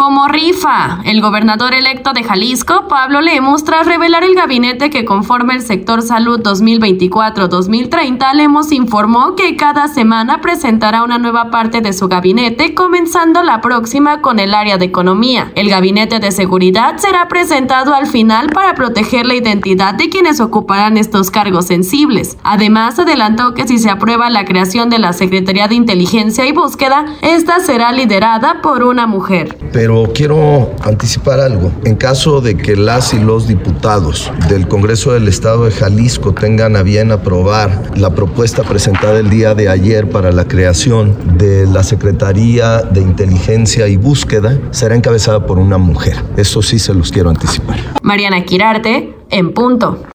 Como rifa, el gobernador electo de Jalisco, Pablo Lemos, tras revelar el gabinete que conforma el sector salud 2024-2030, Lemos informó que cada semana presentará una nueva parte de su gabinete, comenzando la próxima con el área de economía. El gabinete de seguridad será presentado al final para proteger la identidad de quienes ocuparán estos cargos sensibles. Además, adelantó que si se aprueba la creación de la Secretaría de Inteligencia y Búsqueda, esta será liderada por una mujer. Pero quiero anticipar algo. En caso de que las y los diputados del Congreso del Estado de Jalisco tengan a bien aprobar la propuesta presentada el día de ayer para la creación de la Secretaría de Inteligencia y Búsqueda, será encabezada por una mujer. Eso sí se los quiero anticipar. Mariana Quirarte, en punto.